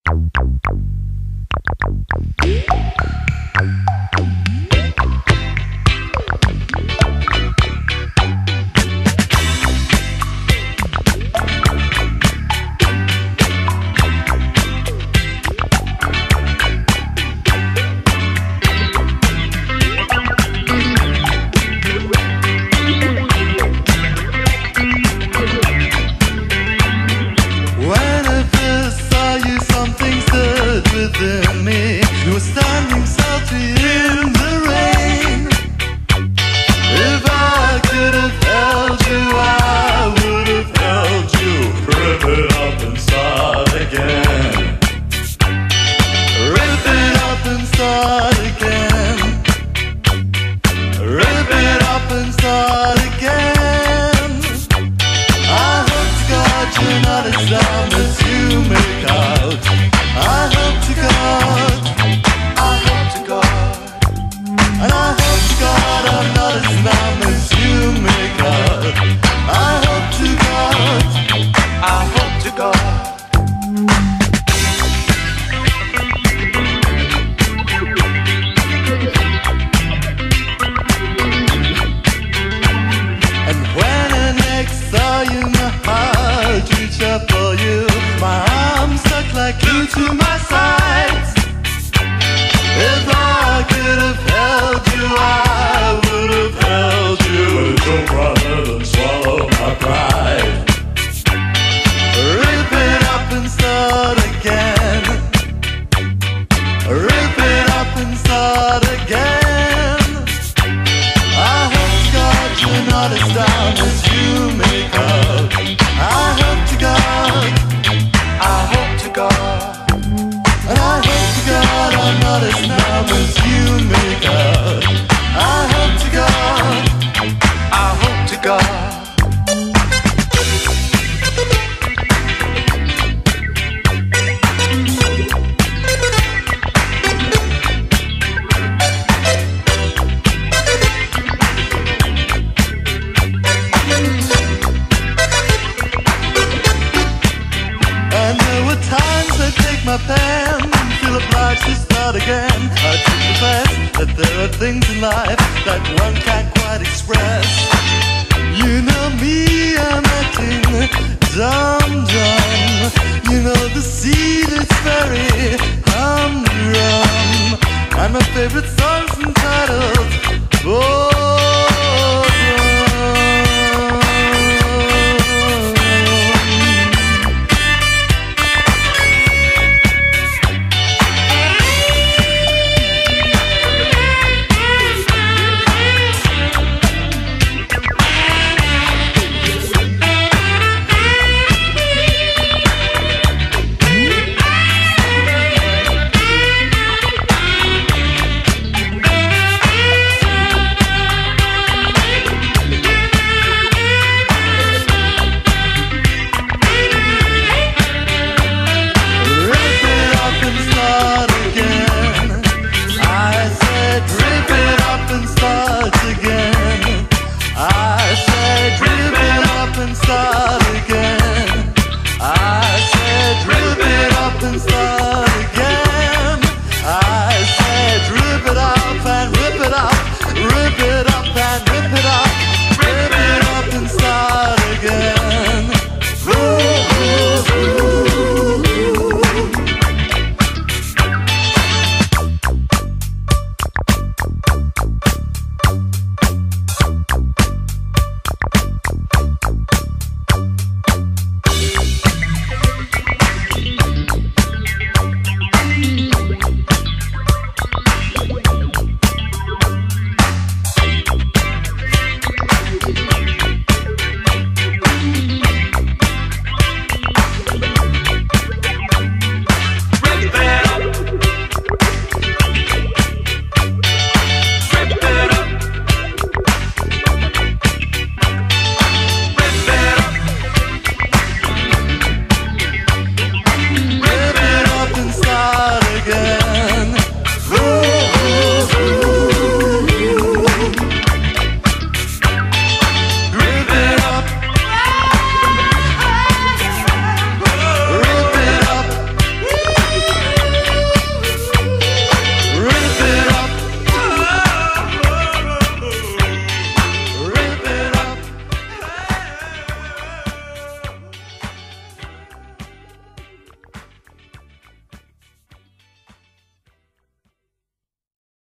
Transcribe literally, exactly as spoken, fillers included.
Within me, you were standing salty in the rain. If I could have held you, I would have held you. Rip it up and start again. Rip it up and start again. Rip it up and start again. I hope to God you're not as dumb as you make out. I hope to God, I hope to God, and I hope to God I'm not as numb as you make out. I hope to God, I hope to God. And when I next saw you, my heart reached up for you. My arms stuck like glue to my sides. If I could have held you, I would have held you. But it's rather than swallow my pride. Rip it up and start again. Rip it up and start again. I hope to God you're not as down as you make out. I hope to God, I hope to God, and I hope to God I'm not as numb as you make out. I hope to God, I hope to God. And there were times I take my pen and feel obliged to start again. I take the fact that there are things in life that one can't quite express. You know me, I'm acting dumb-dumb. You know the sea that's very humdrum. And my favorite song's entitled Boy